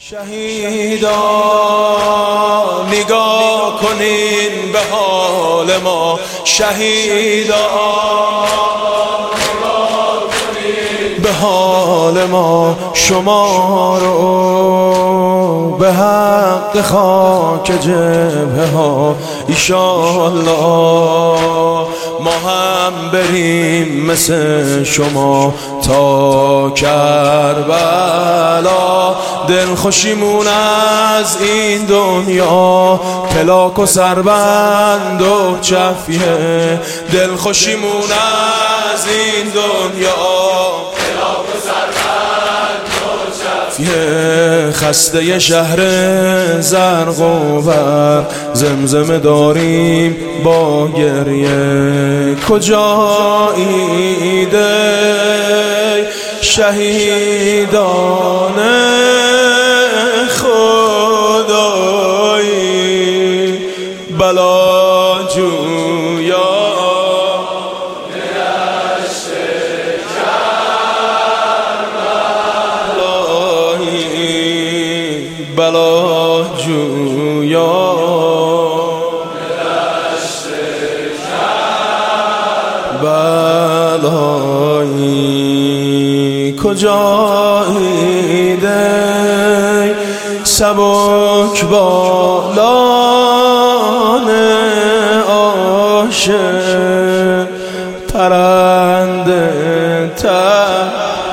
شهیدا نگاه کنین به حال ما، شهیدا نگاه کنین به حال ما، شما رو به حق خاک جبهه ها ایشالله ما هم بریم مثل شما تا کربلا. دلخوشیمون از این دنیا پلاک و سربند و چفیه، دلخوشیمون از این دنیا پلاک و سربند و چفیه. خسته شهر زرق و برق زمزمه داریم با گریه، کجایی دی شهیدان خدایی بلا جویا دشت کربلایی بلا جویا دشت کربلایی کجایی دی سبک بالان عاشق پرنده تر.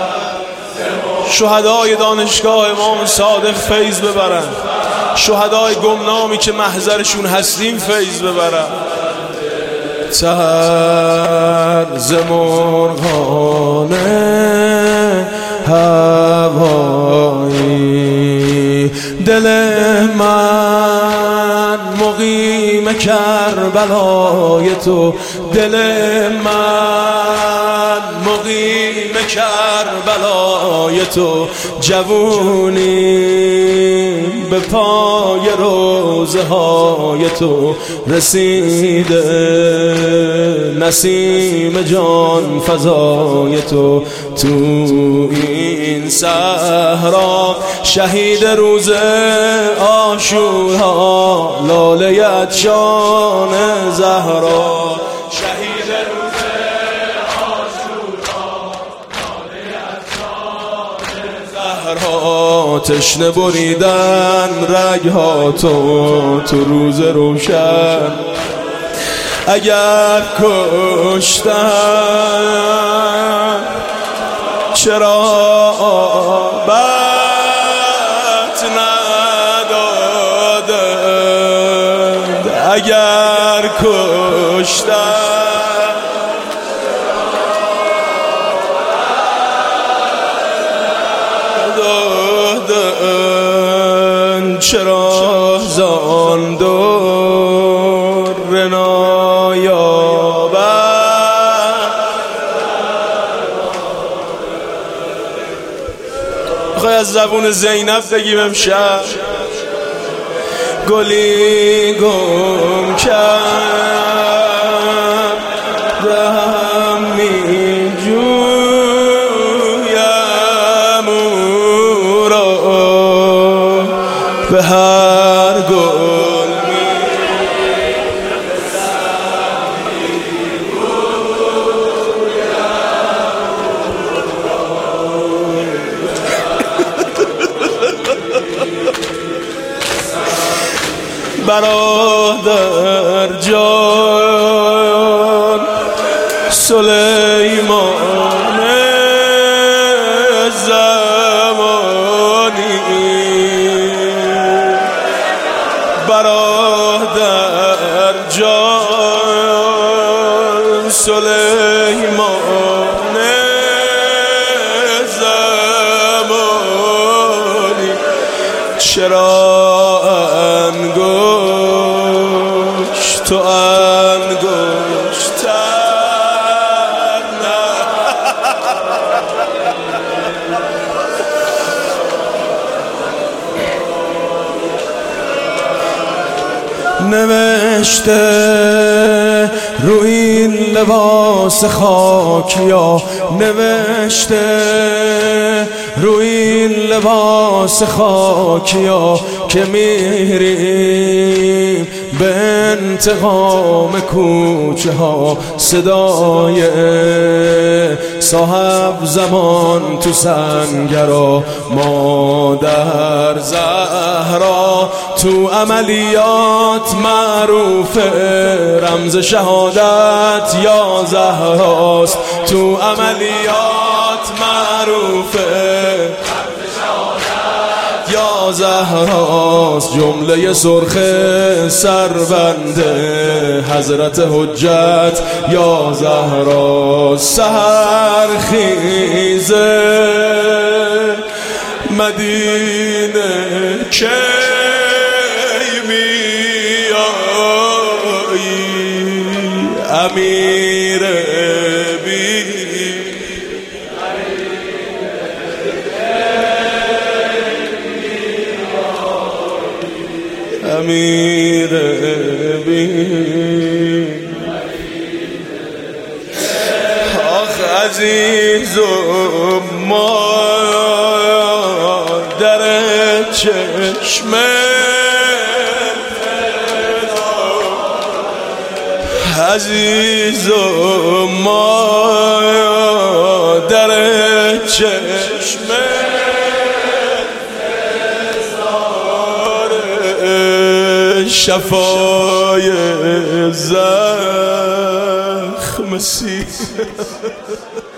شهدای دانشگاه امام صادق فیض ببرن، شهدای گمنامی که محضرشون هستیم فیض ببرن. طرز مرغان هوایی دل من مقیم کربلای تو، دل من مقیم کربلای تو. جوونی به پای روزه های تو رسیده، نسیم جان فضای تو تو این صحرا. شهید روز عاشورا لاله عطشان زهرا، شهید روز عاشورا لاله عطشان زهرا. تشنه بریدن رگها تو تو روز روشن، اگر کشتن چرا آبت ندادند، اگر کشتن دادند، چرا زان دور بخوای از زبون زینب بگیم امشب. گلی گم کردم می جویم او را به هر گل برادر جان سلیمان زمانی، برادر جان سلیمان زمانی. چرا تو انگشتر نوشته رو این لباس خاکیا، نوشته روی این لباس خاکیا که میریم به انتقام کوچه ها، صدای صاحب زمان تو سنگرا، مادر زهرا تو عملیات معروف، رمز شهادت یا زهراست، تو عملیات معروفه یا زهراست، جمله سرخ سربنده حضرت حجت یا زهراست. سحر خیزه مدینه کی میایی، امیر بی امیر بی آخ عزیزم مادر چشم عزیزم مادر چشم شفای زخم سیر